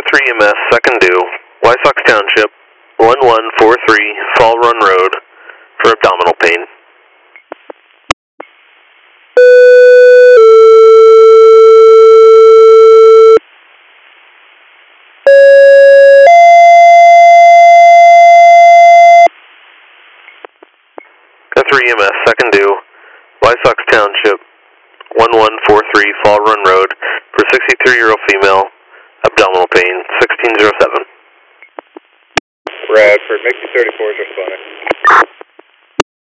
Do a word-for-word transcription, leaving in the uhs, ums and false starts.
three E M S, second due, Wysox Township, one one four three Fall Run Road for abdominal pain. three E M S, second due, Wysox Township, one one four three Fall Run Road for sixty-three-year-old female, abdominal pain, sixteen oh seven. Radford, make the thirty-fours responding.